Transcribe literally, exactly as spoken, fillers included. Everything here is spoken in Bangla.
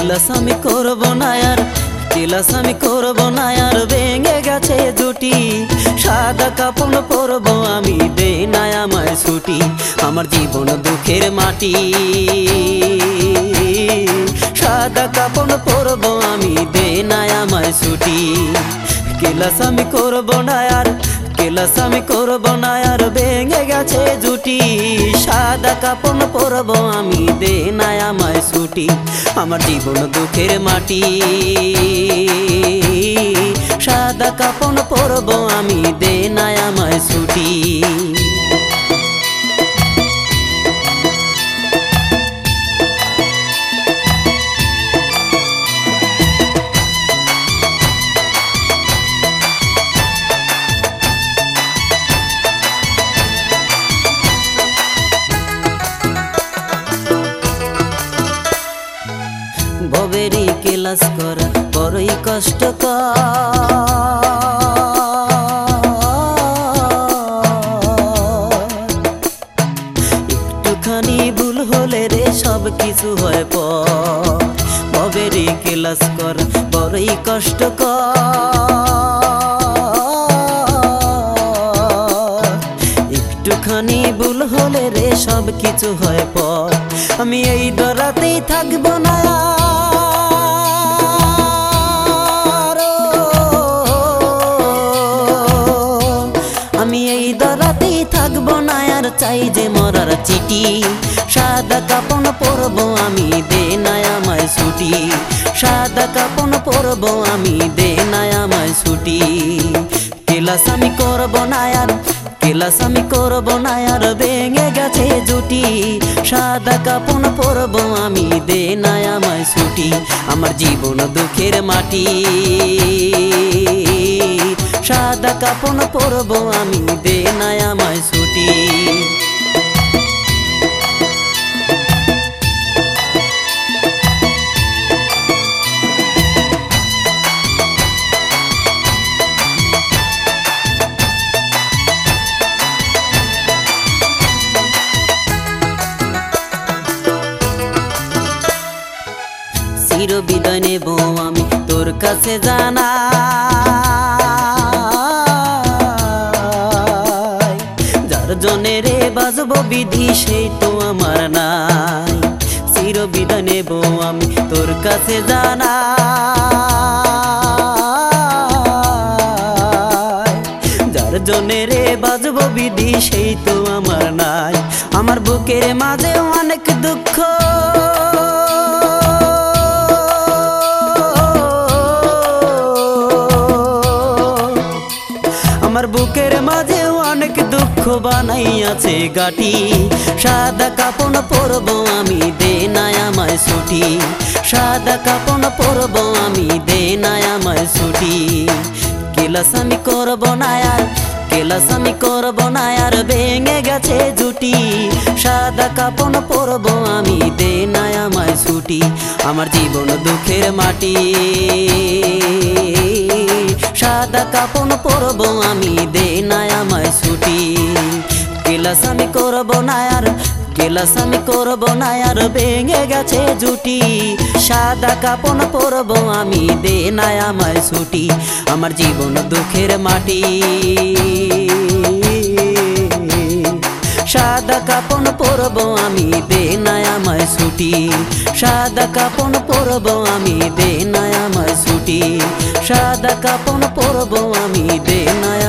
ক্লাস আমি করব না আর ক্লাস আমি করব না আর ভেঙে গেছে জুটি সাদা কাপড় পরবো আমি দে না আমায় ছুটি আমার জীবন দুঃখের মাটি সাদা কাপড় পরবো আমি দে না আমায় ছুটি ক্লাস আমি করব না আর ক্লাস আমি করব না আর ভেঙে গেছে জুটি সাদা কাপড় পরবো আমি দে না আমায় ছুটি আমার জীবন দুঃখের মাটি সাদা কাপড় পরবো আমি দে না আমায় ছুটি ভবেরি ক্লাস করা বড়ই কষ্টকর একটুখানি ভুল হলে রে সব কিছু হয় পর ভবেরি ক্লাস করা বড়ই কষ্টকর একটুখানি ভুল হলে রে সব কিছু হয় পর আমি এই ডরাতেই থাকবো না আমি এই ডরাতেই থাকবো না আর চাই যে মরার চিঠি সাদা কাপড় পরবো আমি দে না আমায় ছুটি সাদা কাপড় পরবো আমি দে না আমায় ছুটি ক্লাস আমি করবো না আর ক্লাস আমি করব না আর ভেঙে গেছে জুটি সাদা কাপড় পরবো আমি দে না আমায় ছুটি আমার জীবন দুঃখের মাটি সাদা কাপড় পরবো আমি দে না আমায় ছুটি চির বিদায় নেব আমি তোর কাছে জানা যার জন্যে রে বাজবো বিধি সেই তো আমার নাই চির বিদায় নেব আমি তোর কাছে জানা যার জন্যে রে বাজবো বিধি সেই তো আমার নাই আমার বুকের মাঝে অনেক দুঃখ আমার বুকের মাঝে অনেক দুঃখ বানাইয়াছে গাটি সাদা কাপড় পরবো আমি দে না আমায় ছুটি সাদা কাপড় পরবো আমি দে না আমায় ছুটি ক্লাস আমি করব না আর ক্লাস আমি করব না আর ভেঙে গেছে জুটি সাদা কাপড় পরবো আমি দে না আমায় ছুটি আমার জীবন দুঃখের মাটি সাদা কাপড় পরবো আমি দে না আমায় ছুটি ক্লাস আমি করব না আর ক্লাস আমি করব না আর ভেঙে গেছে জুটি সাদা কাপড় পরবো আমি দে না আমায় ছুটি আমার জীবন দুঃখের মাটি সাদা কাপড় পরবো আমি দে না আমায় ছুটি সাদা কাপড় পরবো আমি দে না আমায় ছুটি সাদা কাপড় পরবো আমি দে না